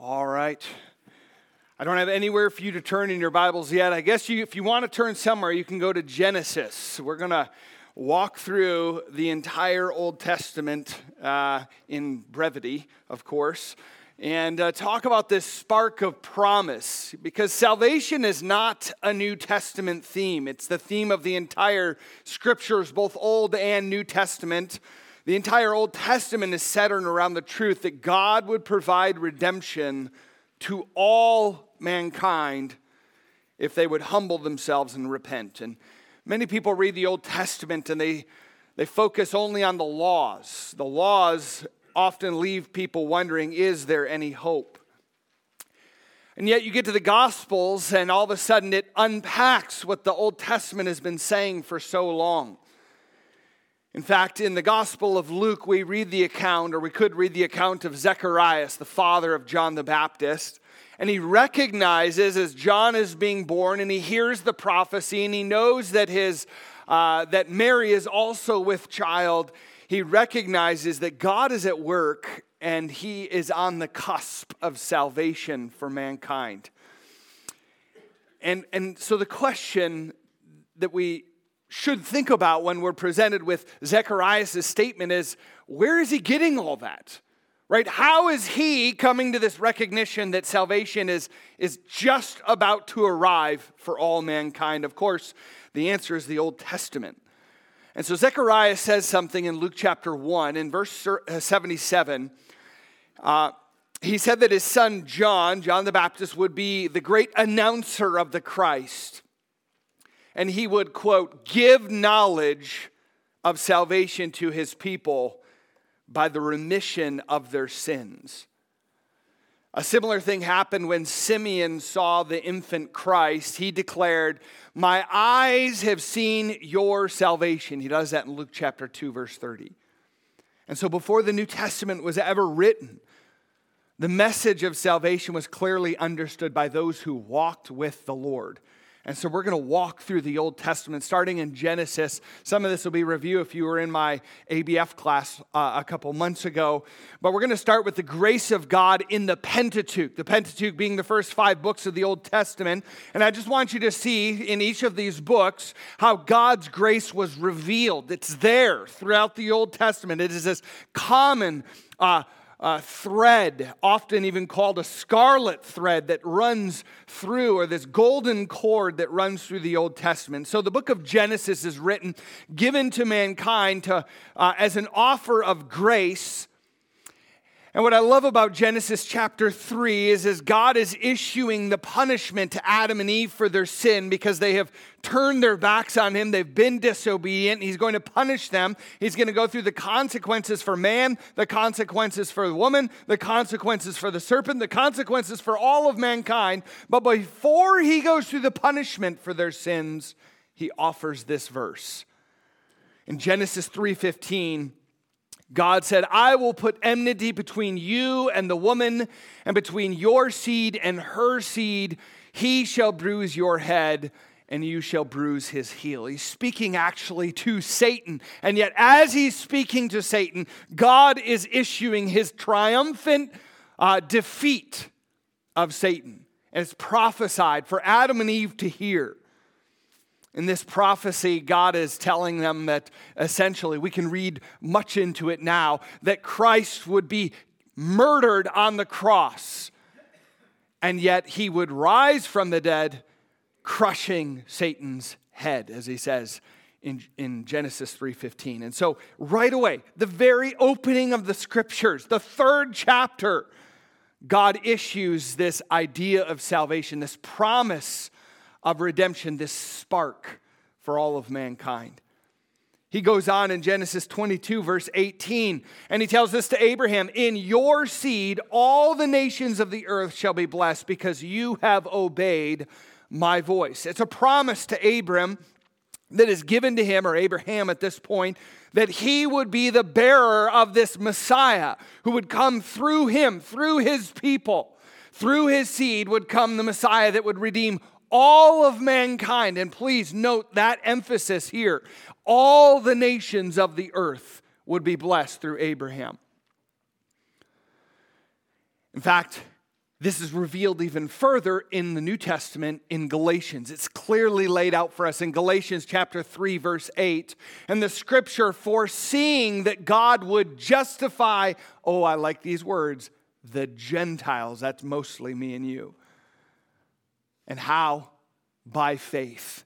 All right. I don't have anywhere for you to turn in your Bibles yet. I guess if you want to turn somewhere, you can go to Genesis. We're going to walk through the entire Old Testament in brevity, of course, and talk about this spark of promise, because salvation is not a New Testament theme. It's the theme of the entire Scriptures, both Old and New Testament. The entire Old Testament is centered around the truth that God would provide redemption to all mankind if they would humble themselves and repent. And many people read the Old Testament and they focus only on the laws. The laws often leave people wondering, is there any hope? And yet you get to the Gospels and all of a sudden it unpacks what the Old Testament has been saying for so long. In fact, in the Gospel of Luke, we could read the account of Zacharias, the father of John the Baptist. And he recognizes as John is being born, and he hears the prophecy, and he knows that that Mary is also with child. He recognizes that God is at work, and he is on the cusp of salvation for mankind. And so the question that we should think about when we're presented with Zacharias' statement is, where is he getting all that? Right? How is he coming to this recognition that salvation is just about to arrive for all mankind? Of course, the answer is the Old Testament. And so Zechariah says something in Luke chapter 1, in verse 77. He said that his son John the Baptist, would be the great announcer of the Christ. And he would, quote, give knowledge of salvation to his people by the remission of their sins. A similar thing happened when Simeon saw the infant Christ. He declared, my eyes have seen your salvation. He does that in Luke chapter 2, verse 30. And so before the New Testament was ever written, the message of salvation was clearly understood by those who walked with the Lord. And so we're going to walk through the Old Testament, starting in Genesis. Some of this will be review if you were in my ABF class a couple months ago. But we're going to start with the grace of God in the Pentateuch being the first 5 books of the Old Testament. And I just want you to see in each of these books how God's grace was revealed. It's there throughout the Old Testament. It is this common thread, often even called a scarlet thread, that runs through, or this golden cord that runs through the Old Testament. So the book of Genesis is written, given to mankind as an offer of grace. And what I love about Genesis chapter 3 is God is issuing the punishment to Adam and Eve for their sin because they have turned their backs on him. They've been disobedient. He's going to punish them. He's going to go through the consequences for man, the consequences for the woman, the consequences for the serpent, the consequences for all of mankind. But before he goes through the punishment for their sins, he offers this verse. In Genesis 3:15, God said, I will put enmity between you and the woman, and between your seed and her seed. He shall bruise your head, and you shall bruise his heel. He's speaking actually to Satan. And yet as he's speaking to Satan, God is issuing his triumphant defeat of Satan. And it's prophesied for Adam and Eve to hear. In this prophecy, God is telling them that essentially, we can read much into it now, that Christ would be murdered on the cross, and yet he would rise from the dead, crushing Satan's head, as he says in Genesis 3:15. And so right away, the very opening of the Scriptures, the 3rd chapter, God issues this idea of salvation, this promise of redemption, this spark for all of mankind. He goes on in Genesis 22, verse 18, and he tells this to Abraham, in your seed all the nations of the earth shall be blessed because you have obeyed my voice. It's a promise to Abram that is given to him, or Abraham at this point, that he would be the bearer of this Messiah who would come through him, through his people. Through his seed would come the Messiah that would redeem all of mankind. And please note that emphasis here. All the nations of the earth would be blessed through Abraham. In fact, This is revealed even further in the New Testament in Galatians. It's clearly laid out for us in Galatians chapter 3, verse 8. And the scripture, foreseeing that God would justify, oh, I like these words, the Gentiles. That's mostly me and you. And how? By faith.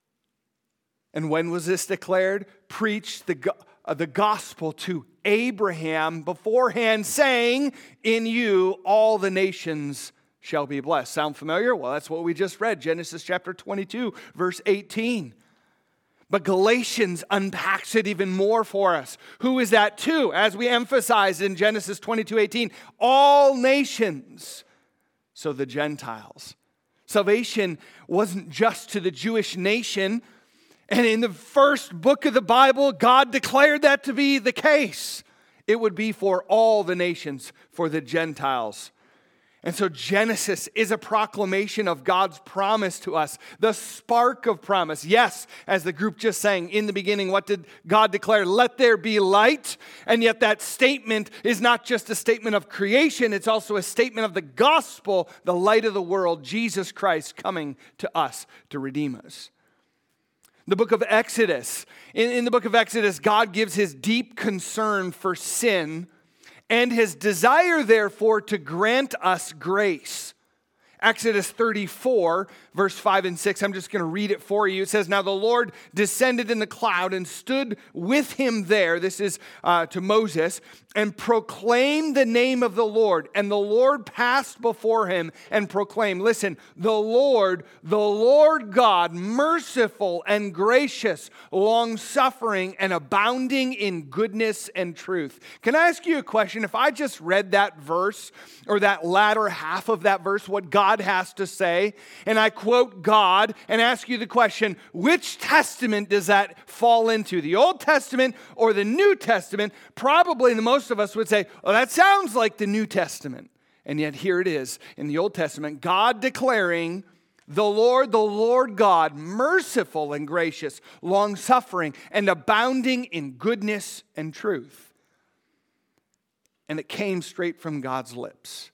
And when was this declared? Preached the gospel to Abraham beforehand, saying, in you all the nations shall be blessed. Sound familiar? Well, that's what we just read, Genesis chapter 22, verse 18. But Galatians unpacks it even more for us. Who is that to? As we emphasized in Genesis 22:18, all nations, so the Gentiles. Salvation wasn't just to the Jewish nation. And in the first book of the Bible, God declared that to be the case. It would be for all the nations, for the Gentiles. And so Genesis is a proclamation of God's promise to us, the spark of promise. Yes, as the group just sang, in the beginning, what did God declare? Let there be light. And yet that statement is not just a statement of creation, it's also a statement of the gospel, the light of the world, Jesus Christ coming to us to redeem us. The book of Exodus. In the book of Exodus, God gives his deep concern for sin and his desire, therefore, to grant us grace. Exodus 34, verse 5 and 6. I'm just going to read it for you. It says, now the Lord descended in the cloud and stood with him there. This is to Moses. And proclaimed the name of the Lord. And the Lord passed before him and proclaimed, listen, the Lord God, merciful and gracious, long-suffering and abounding in goodness and truth. Can I ask you a question? If I just read that verse, or that latter half of that verse, what God has to say, and I quote God and ask you the question, which testament does that fall into? The Old Testament or the New Testament? Probably most of us would say, well, that sounds like the New Testament. And yet here it is in the Old Testament, God declaring, the Lord God, merciful and gracious, long-suffering and abounding in goodness and truth. And it came straight from God's lips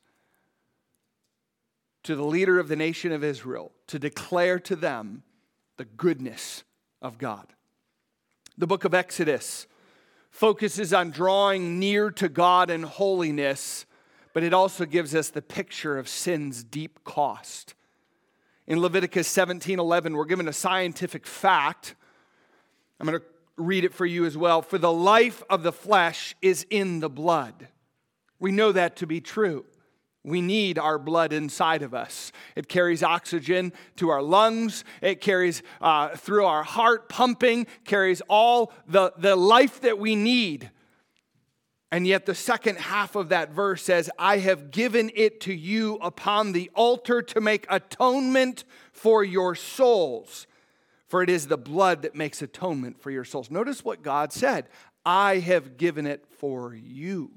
to the leader of the nation of Israel to declare to them the goodness of God. The book of Exodus focuses on drawing near to God in holiness, but it also gives us the picture of sin's deep cost. In Leviticus 17:11, we're given a scientific fact. I'm going to read it for you as well. For the life of the flesh is in the blood. We know that to be true. We need our blood inside of us. It carries oxygen to our lungs. It carries through our heart pumping, carries all the life that we need. And yet the second half of that verse says, I have given it to you upon the altar to make atonement for your souls. For it is the blood that makes atonement for your souls. Notice what God said. I have given it for you.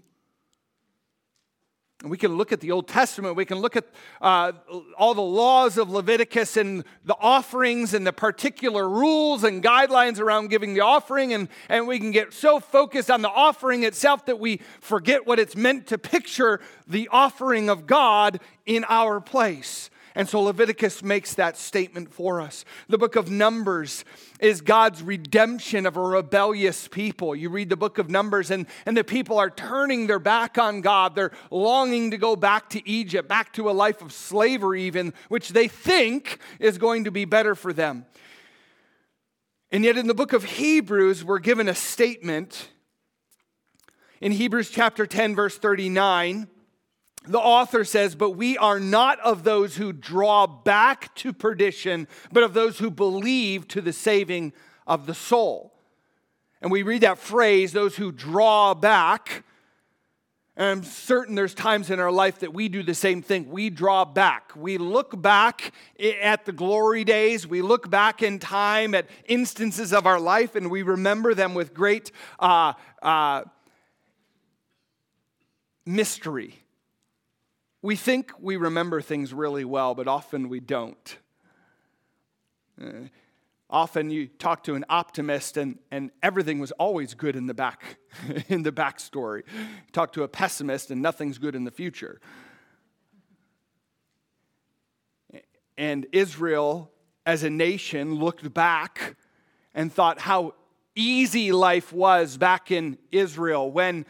And we can look at the Old Testament. We can look at all the laws of Leviticus and the offerings and the particular rules and guidelines around giving the offering. And we can get so focused on the offering itself that we forget what it's meant to picture the offering of God in our place. And so Leviticus makes that statement for us. The book of Numbers is God's redemption of a rebellious people. You read the book of Numbers and the people are turning their back on God. They're longing to go back to Egypt, back to a life of slavery even, which they think is going to be better for them. And yet in the book of Hebrews, we're given a statement. In Hebrews chapter 10, verse 39, the author says, but we are not of those who draw back to perdition, but of those who believe to the saving of the soul. And we read that phrase, those who draw back. And I'm certain there's times in our life that we do the same thing. We draw back. We look back at the glory days. We look back in time at instances of our life, and we remember them with great mystery. We think we remember things really well, but often we don't. Often you talk to an optimist and everything was always good in the backstory. Talk to a pessimist and nothing's good in the future. And Israel, as a nation, looked back and thought how easy life was back in Israel when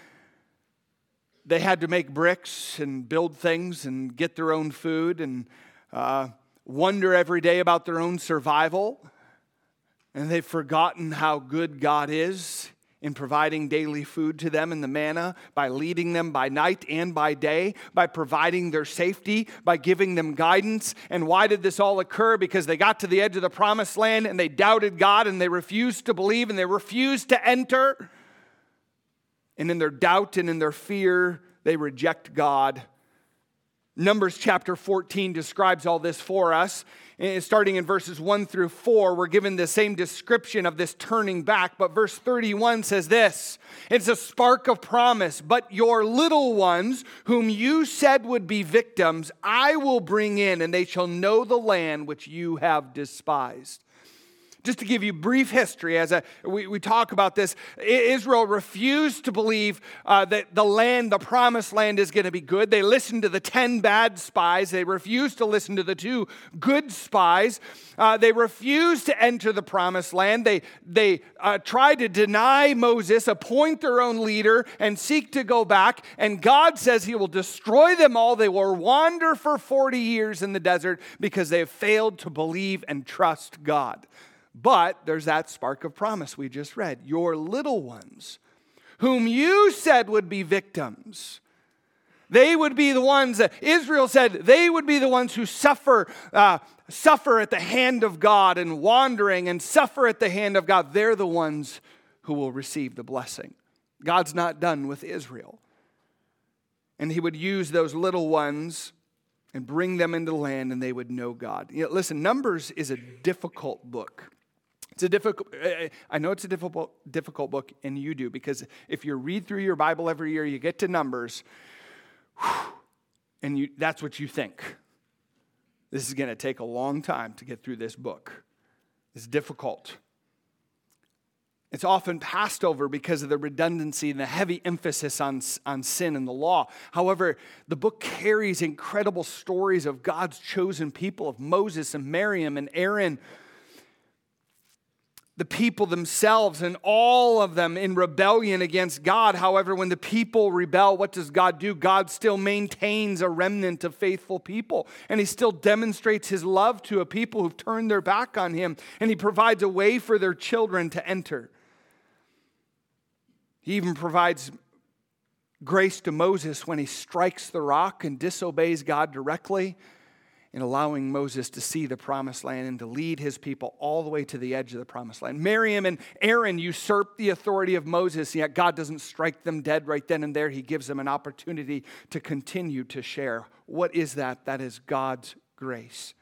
they had to make bricks and build things and get their own food and wonder every day about their own survival. And they've forgotten how good God is in providing daily food to them in the manna, by leading them by night and by day, by providing their safety, by giving them guidance. And why did this all occur? Because they got to the edge of the promised land and they doubted God and they refused to believe and they refused to enter. And in their doubt and in their fear, they reject God. Numbers chapter 14 describes all this for us. And starting in verses 1 through 4, we're given the same description of this turning back. But verse 31 says this, it's a spark of promise. But your little ones, whom you said would be victims, I will bring in, and they shall know the land which you have despised. Just to give you brief history, as we talk about this, Israel refused to believe that the promised land is going to be good. They listened to the 10 bad spies. They refused to listen to the 2 good spies. They refused to enter the promised land. They tried to deny Moses, appoint their own leader, and seek to go back. And God says he will destroy them all. They will wander for 40 years in the desert because they have failed to believe and trust God. But there's that spark of promise we just read. Your little ones, whom you said would be victims, they would be the ones that Israel said they would be the ones who suffer at the hand of God and wandering and suffer at the hand of God. They're the ones who will receive the blessing. God's not done with Israel. And he would use those little ones and bring them into the land and they would know God. You know, listen, Numbers is a difficult book. I know it's a difficult book, and you do, because if you read through your Bible every year, you get to Numbers, and that's what you think. This is going to take a long time to get through this book. It's difficult. It's often passed over because of the redundancy and the heavy emphasis on sin and the law. However, the book carries incredible stories of God's chosen people, of Moses and Miriam and Aaron, the people themselves, and all of them in rebellion against God. However, when the people rebel, what does God do? God still maintains a remnant of faithful people. And he still demonstrates his love to a people who've turned their back on him. And he provides a way for their children to enter. He even provides grace to Moses when he strikes the rock and disobeys God directly, in allowing Moses to see the promised land and to lead his people all the way to the edge of the promised land. Miriam and Aaron usurped the authority of Moses, yet God doesn't strike them dead right then and there. He gives them an opportunity to continue to share. What is that? That is God's grace.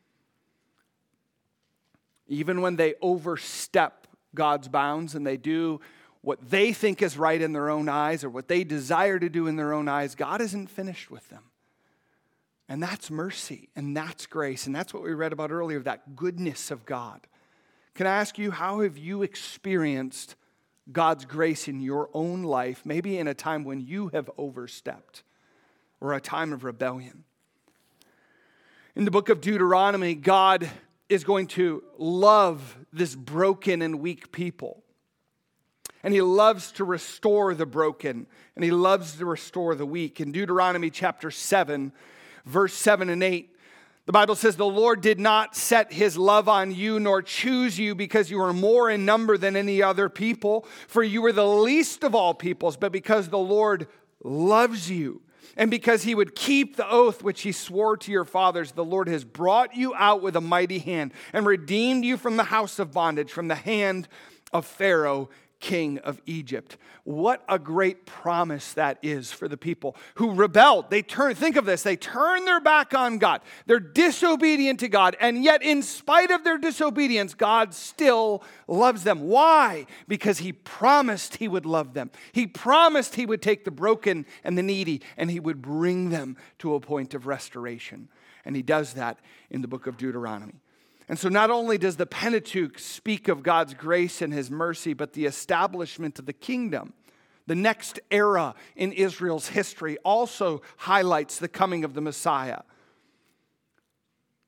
Even when they overstep God's bounds and they do what they think is right in their own eyes or what they desire to do in their own eyes, God isn't finished with them. And that's mercy, and that's grace, and that's what we read about earlier, that goodness of God. Can I ask you, how have you experienced God's grace in your own life, maybe in a time when you have overstepped or a time of rebellion? In the book of Deuteronomy, God is going to love this broken and weak people. And he loves to restore the broken, and he loves to restore the weak. In Deuteronomy chapter 7, verse 7 and 8, the Bible says, the Lord did not set his love on you nor choose you because you were more in number than any other people, for you were the least of all peoples, but because the Lord loves you and because he would keep the oath which he swore to your fathers, the Lord has brought you out with a mighty hand and redeemed you from the house of bondage, from the hand of Pharaoh, king of Egypt. What a great promise that is for the people who rebelled. Think of this, they turn their back on God. They're disobedient to God, and yet in spite of their disobedience, God still loves them. Why? Because he promised he would love them. He promised he would take the broken and the needy, and he would bring them to a point of restoration. And he does that in the book of Deuteronomy. And so not only does the Pentateuch speak of God's grace and his mercy, but the establishment of the kingdom, the next era in Israel's history, also highlights the coming of the Messiah.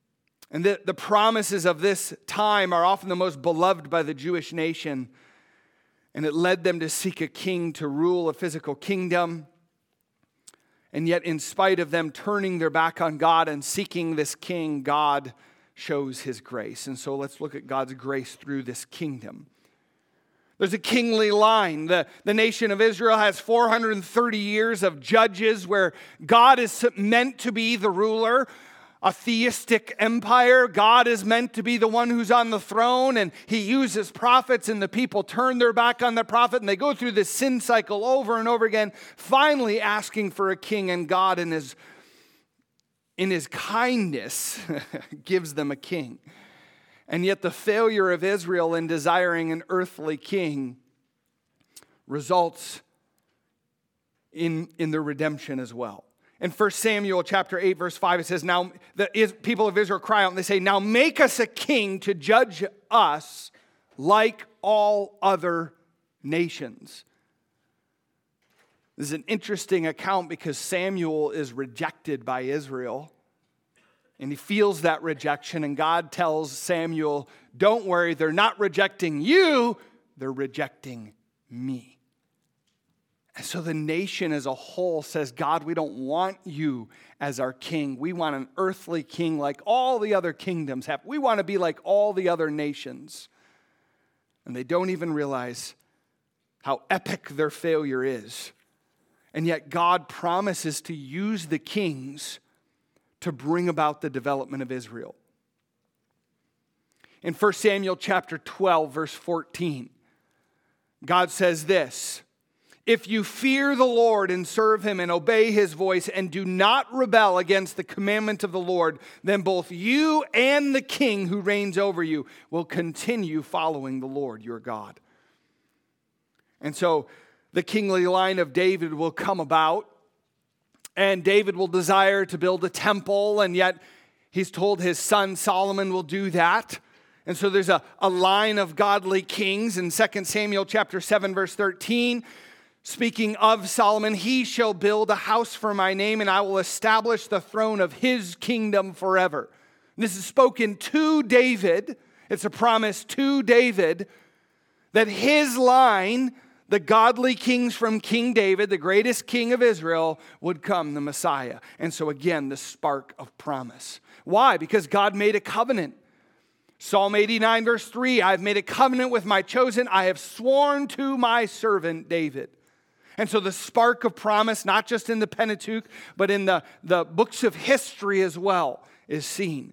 And the promises of this time are often the most beloved by the Jewish nation. And it led them to seek a king to rule a physical kingdom. And yet, in spite of them turning their back on God and seeking this king, God shows his grace. And so let's look at God's grace through this kingdom. There's a kingly line. The nation of Israel has 430 years of judges where God is meant to be the ruler. A theistic empire. God is meant to be the one who's on the throne, and he uses prophets, and the people turn their back on the prophet, and they go through this sin cycle over and over again, finally asking for a king, and God in his kindness gives them a king. And yet the failure of Israel in desiring an earthly king results in their redemption as well. In 1 Samuel chapter 8, verse 5, it says, now the people of Israel cry out and they say, now make us a king to judge us like all other nations. This is an interesting account because Samuel is rejected by Israel. And he feels that rejection, and God tells Samuel, don't worry, they're not rejecting you, they're rejecting me. And so the nation as a whole says, God, we don't want you as our king. We want an earthly king like all the other kingdoms have. We want to be like all the other nations. And they don't even realize how epic their failure is. And yet God promises to use the kings to bring about the development of Israel. In 1 Samuel chapter 12, verse 14, God says this, if you fear the Lord and serve him and obey his voice and do not rebel against the commandment of the Lord, then both you and the king who reigns over you will continue following the Lord your God. And so the kingly line of David will come about, and David will desire to build a temple, and yet he's told his son Solomon will do that. And so there's a line of godly kings in 2 Samuel chapter 7, verse 13. Speaking of Solomon, he shall build a house for my name, and I will establish the throne of his kingdom forever. And this is spoken to David. It's a promise to David that his line, the godly kings from King David, the greatest king of Israel, would come the Messiah. And so again, the spark of promise. Why? Because God made a covenant. Psalm 89, verse 3, I've made a covenant with my chosen. I have sworn to my servant David. And so the spark of promise, not just in the Pentateuch, but in the books of history as well, is seen.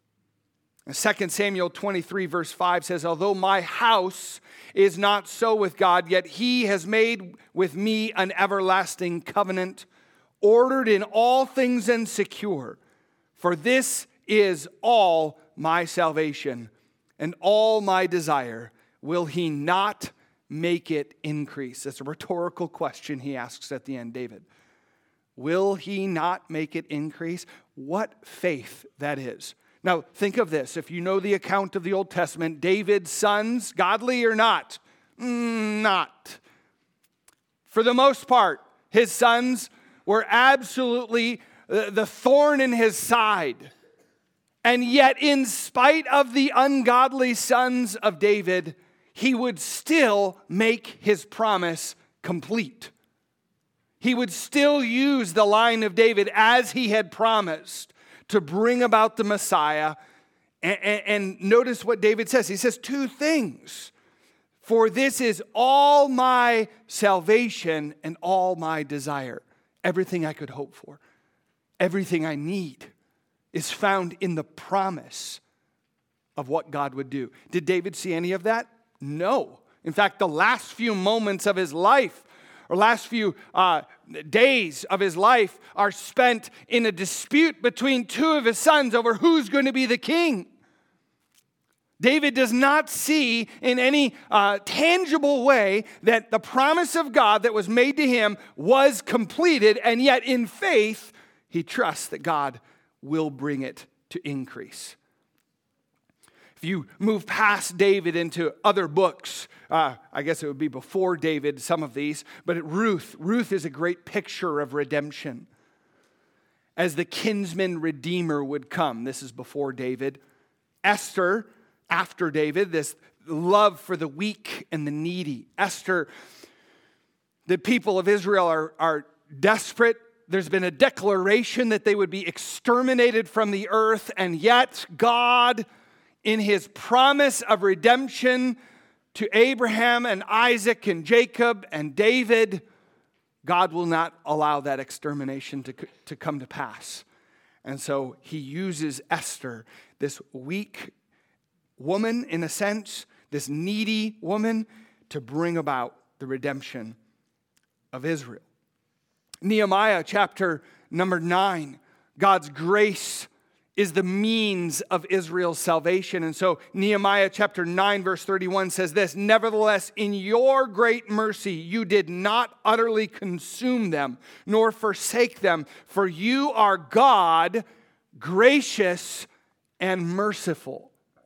And 2 Samuel 23, verse 5 says, although my house is not so with God, yet he has made with me an everlasting covenant, ordered in all things and secure. For this is all my salvation and all my desire. Will he not make it increase? That's a rhetorical question he asks at the end, David. Will he not make it increase? What faith that is. Now, think of this. If you know the account of the Old Testament, David's sons, godly or not? Not. For the most part, his sons were absolutely the thorn in his side. And yet, in spite of the ungodly sons of David, he would still make his promise complete. He would still use the line of David as he had promised to bring about the Messiah. And notice what David says. He says two things. For this is all my salvation and all my desire. Everything I could hope for, everything I need is found in the promise of what God would do. Did David see any of that? No. In fact, the last few moments of his life, or last few days of his life, are spent in a dispute between two of his sons over who's going to be the king. David does not see in any tangible way that the promise of God that was made to him was completed, and yet in faith, he trusts that God will bring it to increase. If you move past David into other books, I guess it would be before David, some of these, but Ruth is a great picture of redemption. as the kinsman redeemer would come. This is before David. Esther, after David, this love for the weak and the needy. Esther, the people of Israel are desperate. There's been a declaration that they would be exterminated from the earth, and yet God, in his promise of redemption to Abraham and Isaac and Jacob and David, God will not allow that extermination to come to pass. And so he uses Esther, this weak woman in a sense, this needy woman, to bring about the redemption of Israel. Nehemiah chapter number 9, God's grace is the means of Israel's salvation. And so Nehemiah chapter 9 verse 31 says this, "Nevertheless, in your great mercy, you did not utterly consume them, nor forsake them, for you are God, gracious and merciful."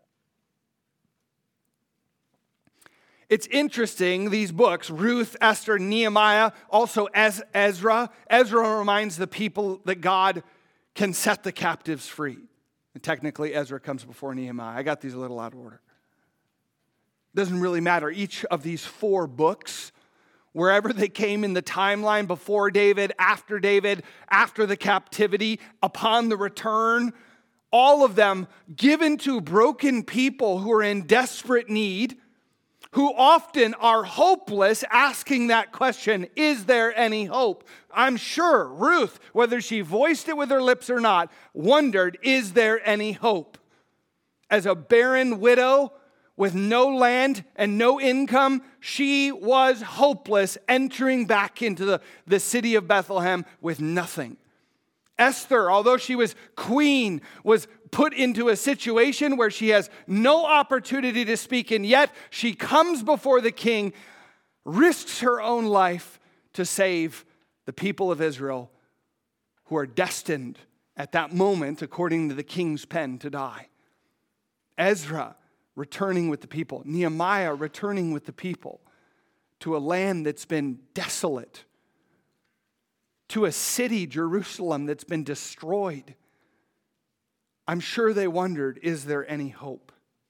It's interesting, these books, Ruth, Esther, Nehemiah, also Ezra. Ezra reminds the people that God can set the captives free. And technically, Ezra comes before Nehemiah. I got these a little out of order. Doesn't really matter. Each of these 4 books, wherever they came in the timeline, before David, after the captivity, upon the return, all of them given to broken people who are in desperate need, who often are hopeless, asking that question, is there any hope? I'm sure Ruth, whether she voiced it with her lips or not, wondered, is there any hope? As a barren widow with no land and no income, she was hopeless, entering back into the city of Bethlehem with nothing. Esther, although she was queen, was put into a situation where she has no opportunity to speak, and yet she comes before the king, risks her own life to save the people of Israel who are destined at that moment, according to the king's pen, to die. Ezra returning with the people, Nehemiah returning with the people to a land that's been desolate, to a city, Jerusalem, that's been destroyed. I'm sure they wondered, is there any hope?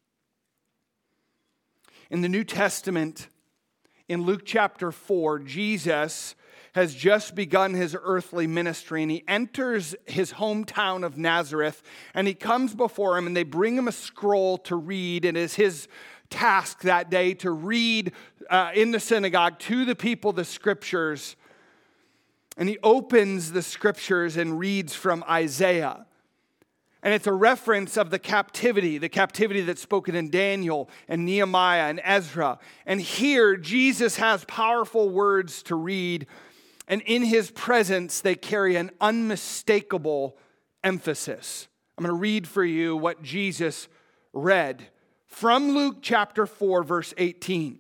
In the New Testament, in Luke chapter 4, Jesus has just begun his earthly ministry, and he enters his hometown of Nazareth, and he comes before him, and they bring him a scroll to read. It is his task that day to read in the synagogue to the people the scriptures. And he opens the scriptures and reads from Isaiah. And it's a reference of the captivity that's spoken in Daniel and Nehemiah and Ezra. And here, Jesus has powerful words to read. And in his presence, they carry an unmistakable emphasis. I'm going to read for you what Jesus read from Luke chapter 4, verse 18.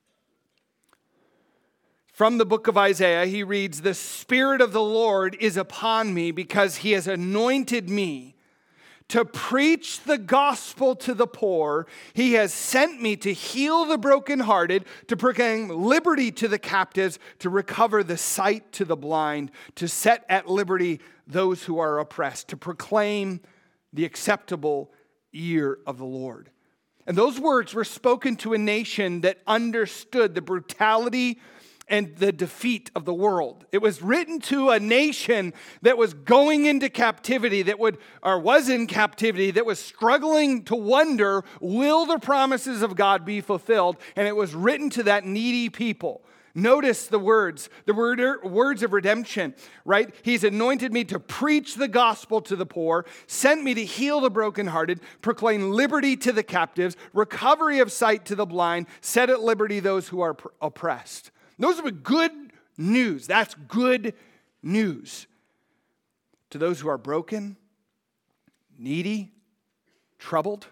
From the book of Isaiah, he reads, "The Spirit of the Lord is upon me because he has anointed me to preach the gospel to the poor. He has sent me to heal the brokenhearted, to proclaim liberty to the captives, to recover the sight to the blind, to set at liberty those who are oppressed, to proclaim the acceptable year of the Lord." And those words were spoken to a nation that understood the brutality and the defeat of the world. It was written to a nation that was going into captivity, was in captivity, that was struggling to wonder, will the promises of God be fulfilled? And it was written to that needy people. Notice the words of redemption, right? He's anointed me to preach the gospel to the poor, sent me to heal the brokenhearted, proclaim liberty to the captives, recovery of sight to the blind, set at liberty those who are oppressed. Those are good news. That's good news to those who are broken, needy, troubled.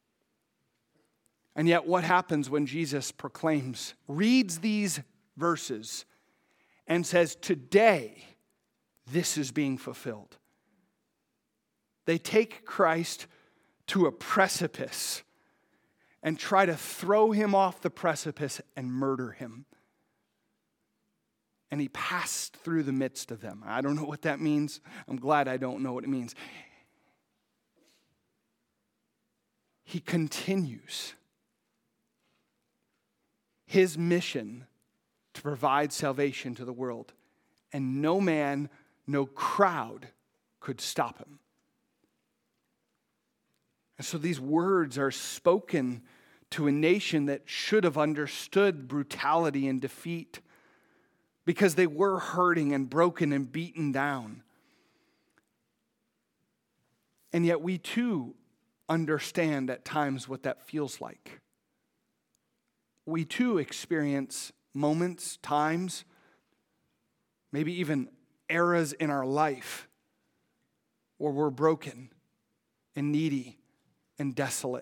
And yet what happens when Jesus reads these verses and says, today this is being fulfilled? They take Christ to a precipice and try to throw him off the precipice and murder him. and he passed through the midst of them. I don't know what that means. I'm glad I don't know what it means. He continues his mission to provide salvation to the world. And no man, no crowd could stop him. And so these words are spoken to a nation that should have understood brutality and defeat because they were hurting and broken and beaten down. And yet we too understand at times what that feels like. We too experience moments, times, maybe even eras in our life where we're broken and needy and desolate.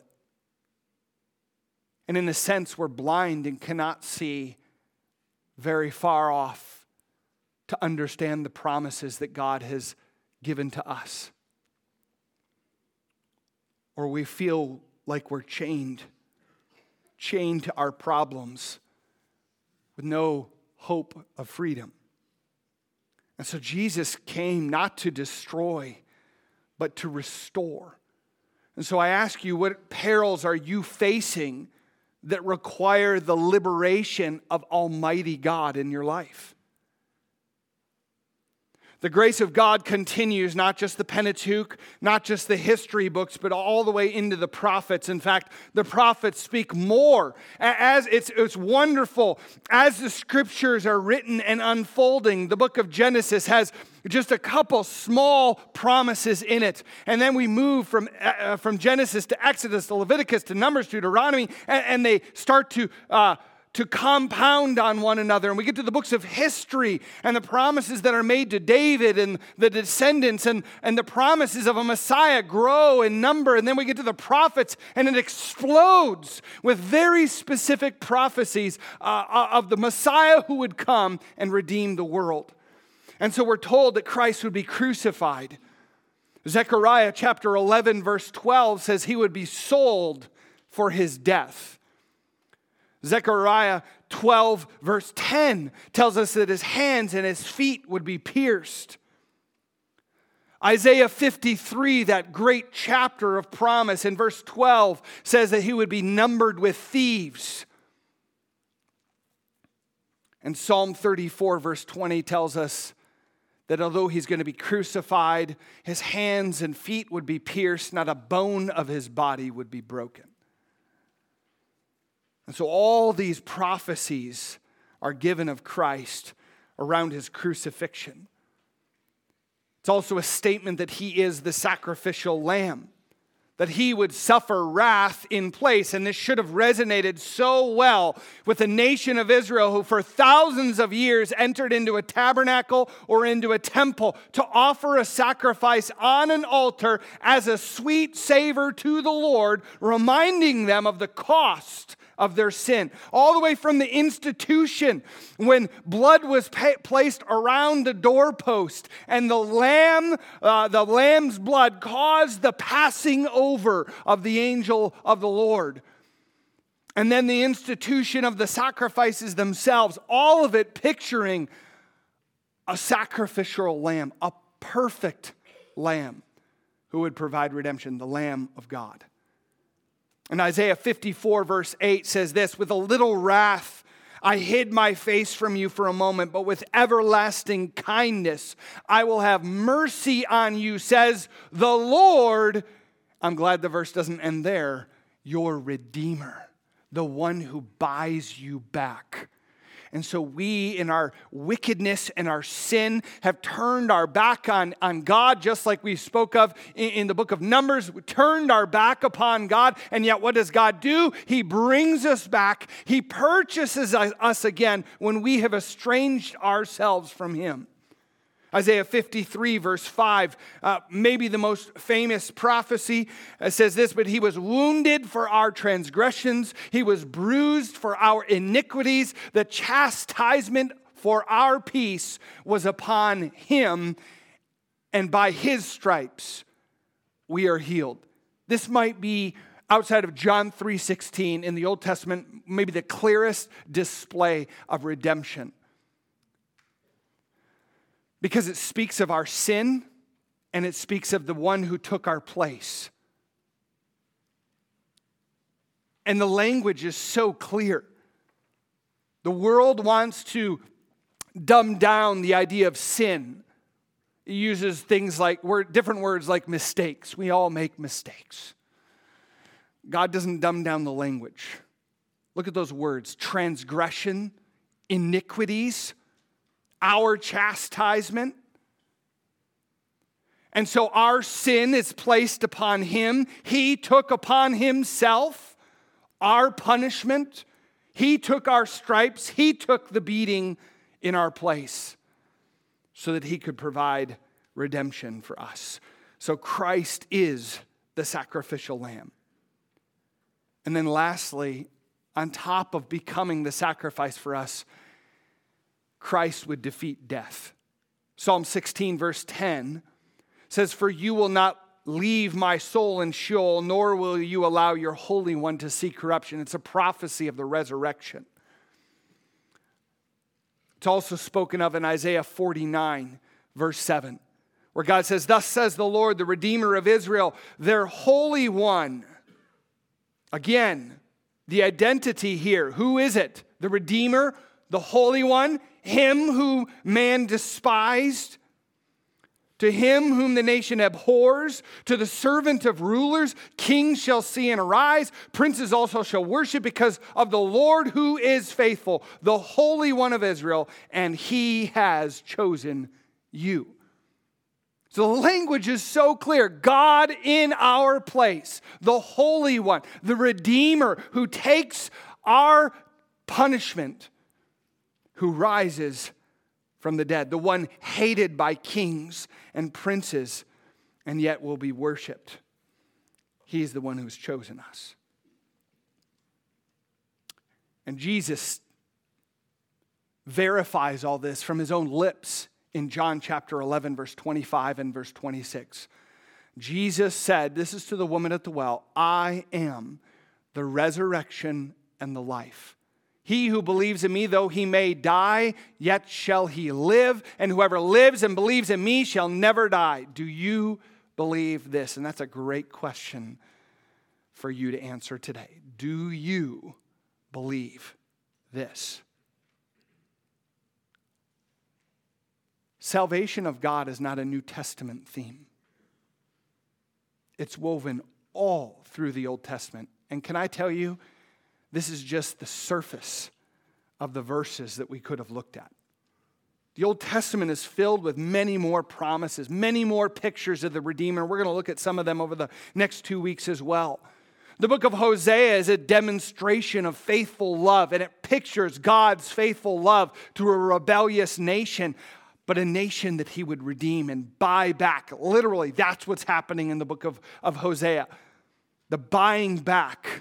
And in a sense, we're blind and cannot see very far off to understand the promises that God has given to us. Or we feel like we're chained to our problems with no hope of freedom. And so Jesus came not to destroy, but to restore. And so I ask you, what perils are you facing that require the liberation of Almighty God in your life? The grace of God continues, not just the Pentateuch, not just the history books, but all the way into the prophets. In fact, the prophets speak more. As it's wonderful. As the scriptures are written and unfolding, the book of Genesis has just a couple small promises in it. And then we move from Genesis to Exodus to Leviticus to Numbers to Deuteronomy, and they start to compound on one another. And we get to the books of history and the promises that are made to David and the descendants and the promises of a Messiah grow in number. And then we get to the prophets and it explodes with very specific prophecies of the Messiah who would come and redeem the world. And so we're told that Christ would be crucified. Zechariah chapter 11 verse 12 says he would be sold for his death. Zechariah 12 verse 10 tells us that his hands and his feet would be pierced. Isaiah 53, that great chapter of promise, in verse 12 says that he would be numbered with thieves. And Psalm 34 verse 20 tells us that although he's going to be crucified, his hands and feet would be pierced, not a bone of his body would be broken. And so all these prophecies are given of Christ around his crucifixion. It's also a statement that he is the sacrificial lamb, that he would suffer wrath in place. And this should have resonated so well with the nation of Israel, who for thousands of years entered into a tabernacle or into a temple to offer a sacrifice on an altar as a sweet savor to the Lord, reminding them of the cost of their sin. All the way from the institution when blood was placed around the doorpost and the lamb's blood caused the passing over of the angel of the Lord. And then the institution of the sacrifices themselves, all of it picturing a sacrificial lamb, a perfect lamb who would provide redemption, the Lamb of God. And Isaiah 54 verse 8 says this, "With a little wrath I hid my face from you for a moment, but with everlasting kindness I will have mercy on you, says the Lord." I'm glad the verse doesn't end there. "Your Redeemer, the one who buys you back." And so we, in our wickedness and our sin, have turned our back on God, just like we spoke of in the book of Numbers. We turned our back upon God, and yet what does God do? He brings us back. He purchases us again when we have estranged ourselves from him. Isaiah 53 verse 5, maybe the most famous prophecy, says this, "But he was wounded for our transgressions. He was bruised for our iniquities. The chastisement for our peace was upon him, and by his stripes we are healed." This might be, outside of John 3:16 in the Old Testament, maybe the clearest display of redemption. because it speaks of our sin and it speaks of the one who took our place. And the language is so clear. The world wants to dumb down the idea of sin. It uses things like different words like mistakes. We all make mistakes. God doesn't dumb down the language. Look at those words: transgression, iniquities, our chastisement. And so our sin is placed upon him. He took upon himself our punishment. He took our stripes. He took the beating in our place so that he could provide redemption for us. So Christ is the sacrificial lamb. And then lastly, on top of becoming the sacrifice for us, Christ would defeat death. Psalm 16 verse 10 says, "For you will not leave my soul in Sheol, nor will you allow your Holy One to see corruption." It's a prophecy of the resurrection. It's also spoken of in Isaiah 49, verse 7, where God says, "Thus says the Lord, the Redeemer of Israel, their Holy One." Again, the identity here. Who is it? The Redeemer, the Holy One, him who man despised. To him whom the nation abhors, to the servant of rulers, kings shall see and arise, princes also shall worship, because of the Lord who is faithful, the Holy One of Israel, and he has chosen you. So the language is so clear. God in our place, the Holy One, the Redeemer who takes our punishment, who rises from the dead, the one hated by kings and princes, and yet will be worshiped. He is the one who's chosen us. And Jesus verifies all this from his own lips in John chapter 11, verse 25 and verse 26. Jesus said, this is to the woman at the well, "I am the resurrection and the life. He who believes in me, though he may die, yet shall he live. And whoever lives and believes in me shall never die." Do you believe this? And that's a great question for you to answer today. Do you believe this? Salvation of God is not a New Testament theme. It's woven all through the Old Testament. And can I tell you, this is just the surface of the verses that we could have looked at. The Old Testament is filled with many more promises, many more pictures of the Redeemer. We're going to look at some of them over the next 2 weeks as well. The book of Hosea is a demonstration of faithful love, and it pictures God's faithful love to a rebellious nation, but a nation that he would redeem and buy back. Literally, that's what's happening in the book of Hosea. The buying back.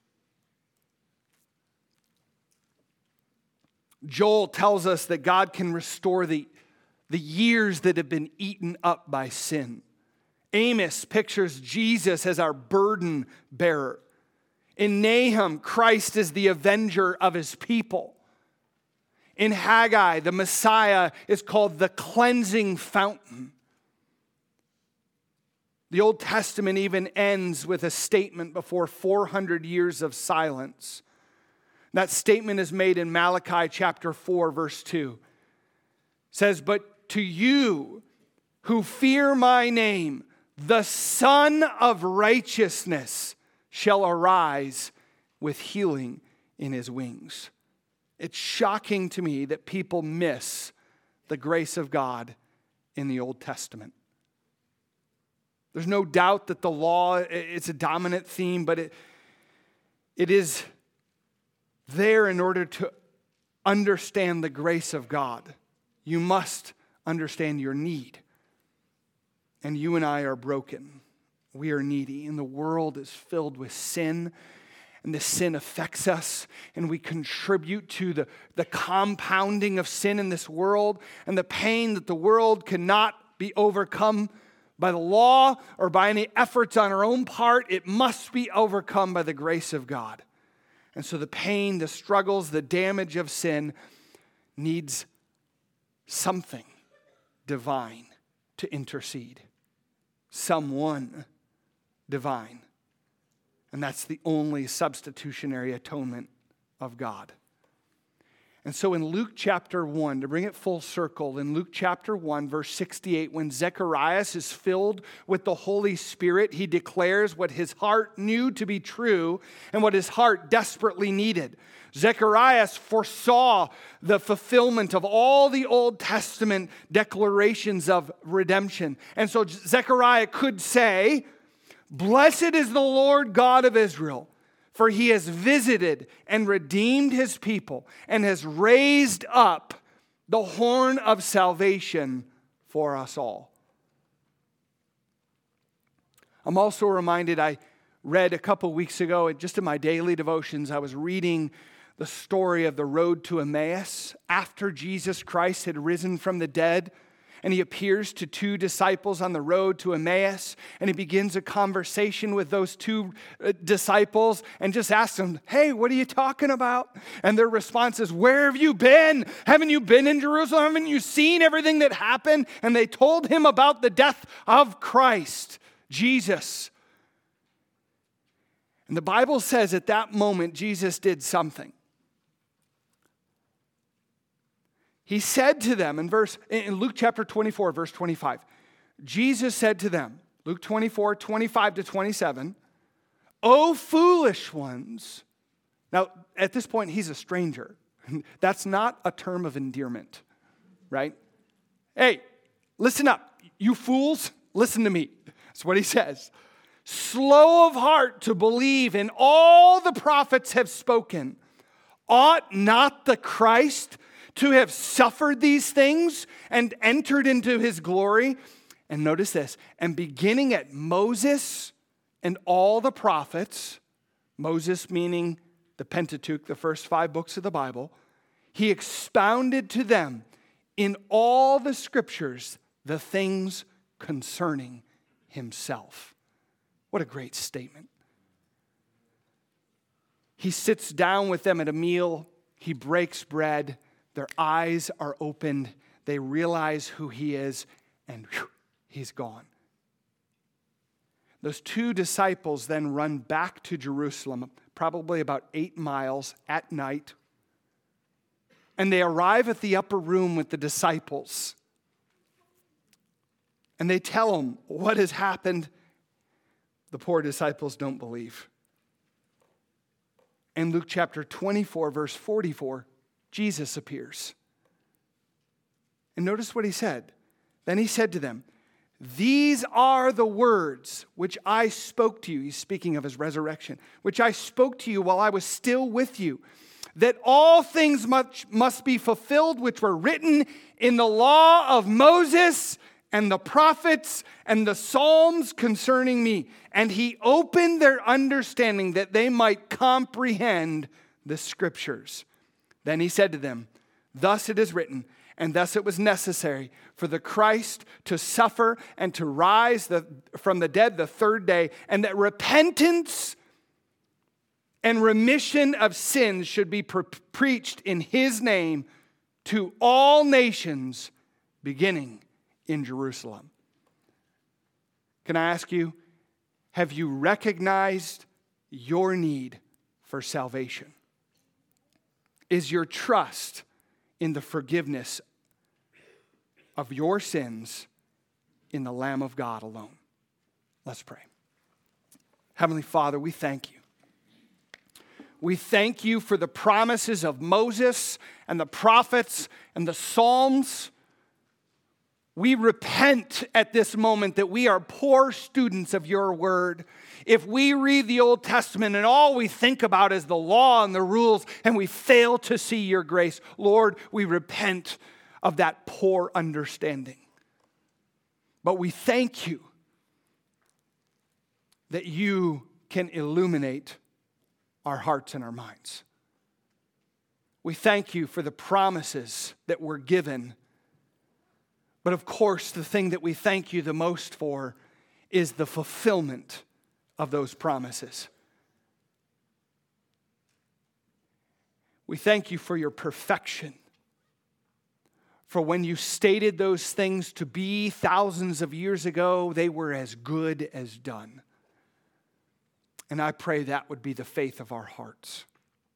Joel tells us that God can restore the years that have been eaten up by sin. Amos pictures Jesus as our burden bearer. In Nahum, Christ is the avenger of his people. In Haggai, the Messiah is called the cleansing fountain. The Old Testament even ends with a statement before 400 years of silence. That statement is made in Malachi chapter 4, verse 2. It says, "But to you who fear my name, the Son of Righteousness shall arise with healing in his wings." It's shocking to me that people miss the grace of God in the Old Testament. There's no doubt that the law, it's a dominant theme, but it is there in order to understand the grace of God. You must understand your need. And you and I are broken. We are needy. And the world is filled with sin. And the sin affects us. And we contribute to the compounding of sin in this world. And the pain that the world cannot be overcome by the law or by any efforts on our own part. It must be overcome by the grace of God. And so the pain, the struggles, the damage of sin needs something. divine to intercede. Someone divine. And that's the only substitutionary atonement of God. And so in Luke chapter 1, to bring it full circle, in Luke chapter 1, verse 68, when Zacharias is filled with the Holy Spirit, he declares what his heart knew to be true and what his heart desperately needed. Zacharias foresaw the fulfillment of all the Old Testament declarations of redemption. And so Zechariah could say, "Blessed is the Lord God of Israel, for he has visited and redeemed his people and has raised up the horn of salvation for us all." I'm also reminded, I read a couple weeks ago, just in my daily devotions, I was reading the story of the road to Emmaus after Jesus Christ had risen from the dead. And he appears to two disciples on the road to Emmaus, and he begins a conversation with those two disciples and just asks them, "Hey, what are you talking about?" And their response is, "Where have you been? Haven't you been in Jerusalem? Haven't you seen everything that happened?" And they told him about the death of Christ, Jesus. And the Bible says at that moment, Jesus did something. He said to them in Luke chapter 24, verse 25, Jesus said to them, Luke 24, 25 to 27, "O foolish ones." Now, at this point, he's a stranger. That's not a term of endearment, right? "Hey, listen up, you fools, listen to me." That's what he says. "Slow of heart to believe in all the prophets have spoken. Ought not the Christ to have suffered these things and entered into his glory?" And notice this, "And beginning at Moses and all the prophets," Moses meaning the Pentateuch, the first 5 books of the Bible, "he expounded to them in all the scriptures the things concerning himself." What a great statement. He sits down with them at a meal. He breaks bread. Their eyes are opened. They realize who he is, and he's gone. Those two disciples then run back to Jerusalem, probably about 8 miles at night. And they arrive at the upper room with the disciples. And they tell them what has happened. The poor disciples don't believe. In Luke chapter 24, verse 44, Jesus appears. And notice what he said. "Then he said to them, 'These are the words which I spoke to you.'" He's speaking of his resurrection. "Which I spoke to you while I was still with you, that all things must be fulfilled which were written in the law of Moses and the prophets and the Psalms concerning me." And he opened their understanding that they might comprehend the scriptures. Then he said to them, "Thus it is written, and thus it was necessary for the Christ to suffer and to rise from the dead the 3rd day, and that repentance and remission of sins should be preached in his name to all nations, beginning in Jerusalem." Can I ask you, have you recognized your need for salvation? Is your trust in the forgiveness of your sins in the Lamb of God alone? Let's pray. Heavenly Father, we thank you. We thank you for the promises of Moses and the prophets and the Psalms. We repent at this moment that we are poor students of your word. If we read the Old Testament and all we think about is the law and the rules, and we fail to see your grace, Lord, we repent of that poor understanding. But we thank you that you can illuminate our hearts and our minds. We thank you for the promises that were given. But of course, the thing that we thank you the most for is the fulfillment of those promises. We thank you for your perfection, For when you stated those things to be thousands of years ago, they were as good as done. And I pray that would be the faith of our hearts.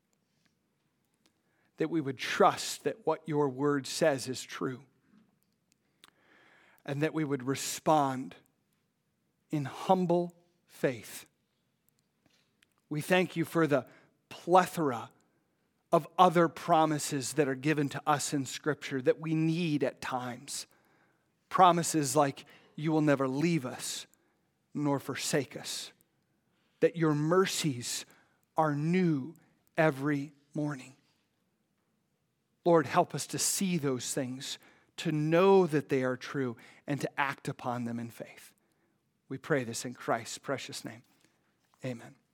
That we would trust that what your word says is true. And that we would respond in humble faith. We thank you for the plethora of other promises that are given to us in Scripture that we need at times. Promises like you will never leave us nor forsake us. That your mercies are new every morning. Lord, help us to see those things, to know that they are true, and to act upon them in faith. We pray this in Christ's precious name. Amen.